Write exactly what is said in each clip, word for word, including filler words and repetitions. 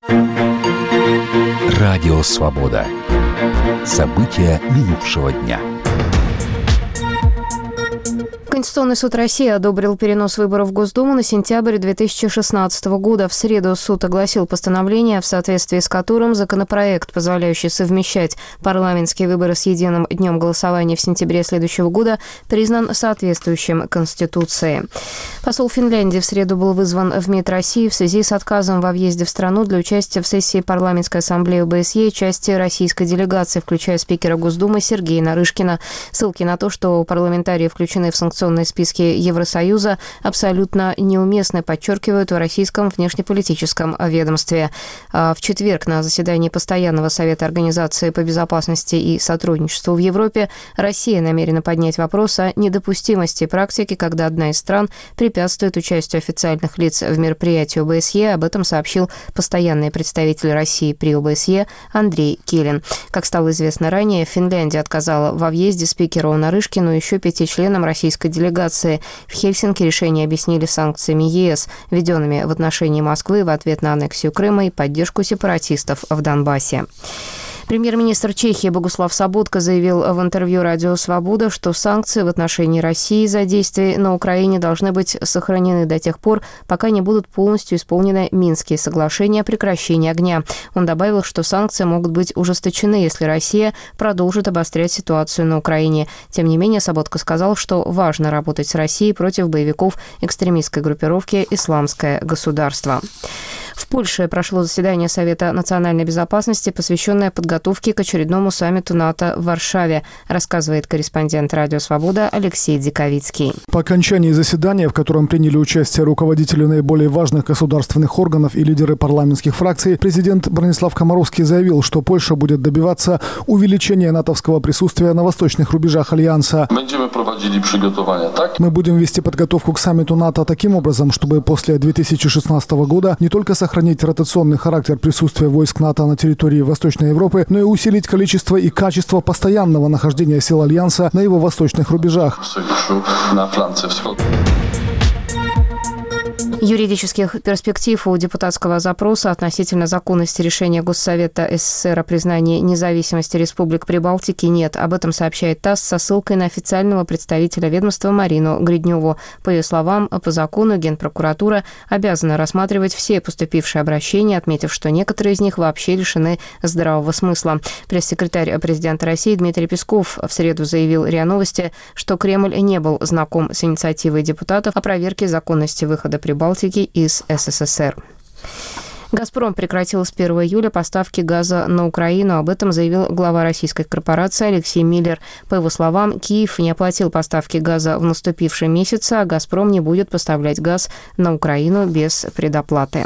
Радио «Свобода». События минувшего дня. Конституционный суд России одобрил перенос выборов в Госдуму на сентябрь две тысячи шестнадцатого года. В среду суд огласил постановление, в соответствии с которым законопроект, позволяющий совмещать парламентские выборы с единым днем голосования в сентябре следующего года, признан соответствующим Конституции. Посол Финляндии в среду был вызван в МИД России в связи с отказом во въезде в страну для участия в сессии парламентской ассамблеи ОБСЕ части российской делегации, включая спикера Госдумы Сергея Нарышкина. Ссылки на то, что парламентарии включены в санкционные списки Евросоюза, абсолютно неуместны, подчеркивают в российском внешнеполитическом ведомстве. В четверг на заседании Постоянного совета Организации по безопасности и сотрудничеству в Европе Россия намерена поднять вопрос о недопустимости практики, когда одна из стран препятствует участию официальных лиц в мероприятии ОБСЕ. Об этом сообщил постоянный представитель России при ОБСЕ Андрей Келин. Как стало известно ранее, Финляндия отказала во въезде спикеру Нарышкину и еще пяти членам российской делегации. В Хельсинки решение объяснили санкциями ЕС, введенными в отношении Москвы в ответ на аннексию Крыма и поддержку сепаратистов в Донбассе. Премьер-министр Чехии Богуслав Соботка заявил в интервью «Радио Свобода», что санкции в отношении России за действия на Украине должны быть сохранены до тех пор, пока не будут полностью исполнены Минские соглашения о прекращении огня. Он добавил, что санкции могут быть ужесточены, если Россия продолжит обострять ситуацию на Украине. Тем не менее, Соботка сказал, что важно работать с Россией против боевиков экстремистской группировки «Исламское государство». В Польше прошло заседание Совета национальной безопасности, посвященное подготовке к очередному саммиту НАТО в Варшаве, рассказывает корреспондент «Радио Свобода» Алексей Диковицкий. По окончании заседания, в котором приняли участие руководители наиболее важных государственных органов и лидеры парламентских фракций, президент Бронислав Комаровский заявил, что Польша будет добиваться увеличения натовского присутствия на восточных рубежах Альянса. Мы будем вести подготовку к саммиту НАТО таким образом, чтобы после две тысячи шестнадцатого года не только сохранить ротационный характер присутствия войск НАТО на территории Восточной Европы, но и усилить количество и качество постоянного нахождения сил Альянса на его восточных рубежах. Юридических перспектив у депутатского запроса относительно законности решения Госсовета СССР о признании независимости республик Прибалтики нет. Об этом сообщает ТАСС со ссылкой на официального представителя ведомства Марину Гридневу. По ее словам, по закону Генпрокуратура обязана рассматривать все поступившие обращения, отметив, что некоторые из них вообще лишены здравого смысла. Пресс-секретарь президента России Дмитрий Песков в среду заявил РИА Новости, что Кремль не был знаком с инициативой депутатов о проверке законности выхода Прибалтики из СССР. «Газпром» прекратил с первого июля поставки газа на Украину. Об этом заявил глава российской корпорации Алексей Миллер. По его словам, Киев не оплатил поставки газа в наступившем месяце, а «Газпром» не будет поставлять газ на Украину без предоплаты.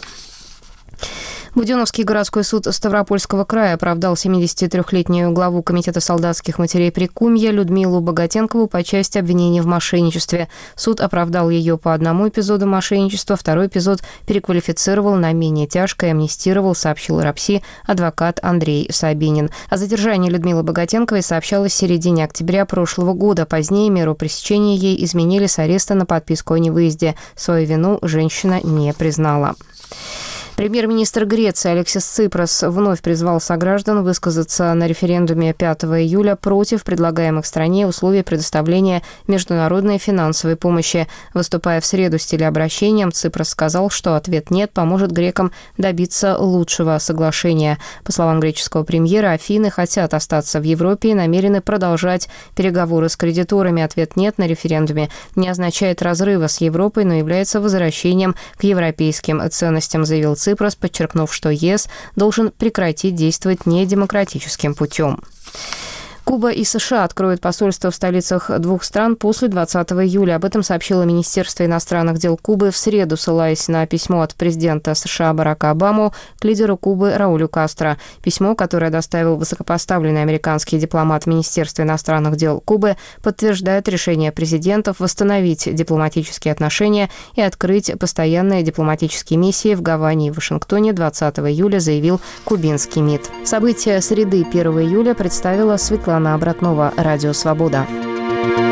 Буденновский городской суд Ставропольского края оправдал семидесятитрёхлетнюю главу Комитета солдатских матерей Прикумья Людмилу Богатенкову по части обвинений в мошенничестве. Суд оправдал ее по одному эпизоду мошенничества, второй эпизод переквалифицировал на менее тяжкое, амнистировал, сообщил РАПСИ адвокат Андрей Сабинин. О задержании Людмилы Богатенковой сообщалось в середине октября прошлого года. Позднее меру пресечения ей изменили с ареста на подписку о невыезде. Свою вину женщина не признала. Премьер-министр Греции Алексис Ципрас вновь призвал сограждан высказаться на референдуме пятого июля против предлагаемых стране условий предоставления международной финансовой помощи. Выступая в среду с телеобращением, Ципрас сказал, что ответ «нет» поможет грекам добиться лучшего соглашения. По словам греческого премьера, Афины хотят остаться в Европе и намерены продолжать переговоры с кредиторами. Ответ «нет» на референдуме не означает разрыва с Европой, но является возвращением к европейским ценностям, заявил Ципрас. Ципрас, подчеркнув, что ЕС должен прекратить действовать недемократическим путем. Куба и США откроют посольства в столицах двух стран после двадцатого июля. Об этом сообщило Министерство иностранных дел Кубы в среду, ссылаясь на письмо от президента США Барака Обамы к лидеру Кубы Раулю Кастро. Письмо, которое доставил высокопоставленный американский дипломат в Министерстве иностранных дел Кубы, подтверждает решение президентов восстановить дипломатические отношения и открыть постоянные дипломатические миссии в Гаване и Вашингтоне двадцатого июля, заявил кубинский МИД. События среды первого июля представила Светлана Обратнова, Радио Свобода.